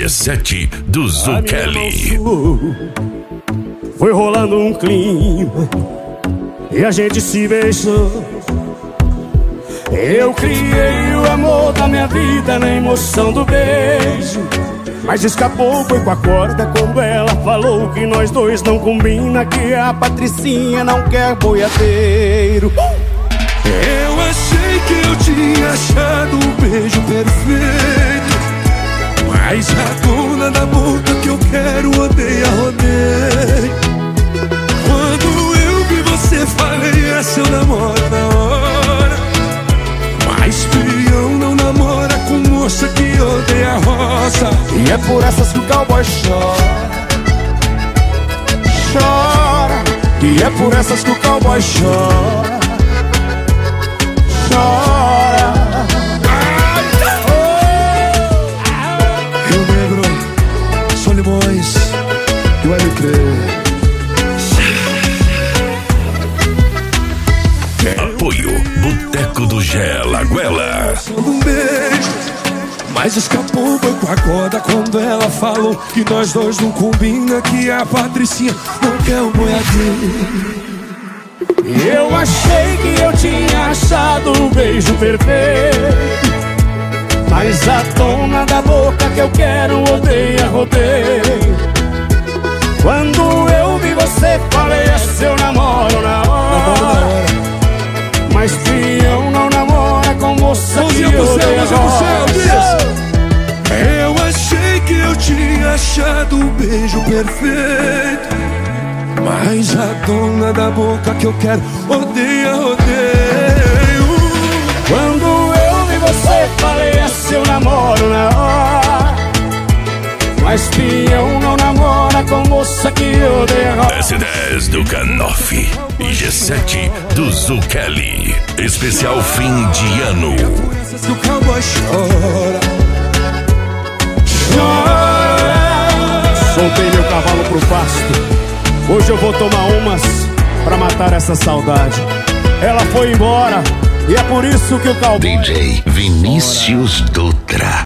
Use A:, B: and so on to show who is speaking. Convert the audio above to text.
A: G7 do Zuccheli.
B: Foi rolando um clima e a gente se beijou. Eu criei o amor da minha vida na emoção do beijo, mas escapou, foi com a corda quando ela falou que nós dois não combina, que a Patricinha não quer boiadeiro.
C: Eu achei que eu tinha achado o beijo perfeito, mas a dona da boca que eu quero odeia, rodeio. Quando eu vi você, falei, essa eu namoro na hora. Mas peão não namora com moça que odeia roça.
B: E é por essas que o cowboy chora, chora. E é por essas que o cowboy chora, chora.
C: Rio Negro, Solimões e o LP.
A: Apoio Boteco do Gé Lagoela.
C: Um beijo, mas escapou, foi com a corda quando ela falou que nós dois não combina, que a Patricinha não quer um boiadeiro.
B: Eu achei que eu tinha achado o beijo perfeito, mas a dona da boca que eu quero odeia, rodeio. Quando eu vi você, falei, é seu namoro na hora. Mas peão não namora com moça que odeia roça.
C: Eu achei que eu tinha achado o beijo perfeito, mas a dona da boca que eu quero odeia, rodeio.
B: Quando eu vi você, falei, é seu namoro na hora. Mas peão não namora com moça que odeia roça.
A: S10 do Canoff e G7 do Zuccheli. Especial fim de ano.
C: Se o cowboy chora,
B: Chora. Soltei meu cavalo pro pasto. Hoje eu vou tomar umas pra matar essa saudade. Ela foi embora e é por isso que o cowboy...
A: DJ Vinícius Dutra.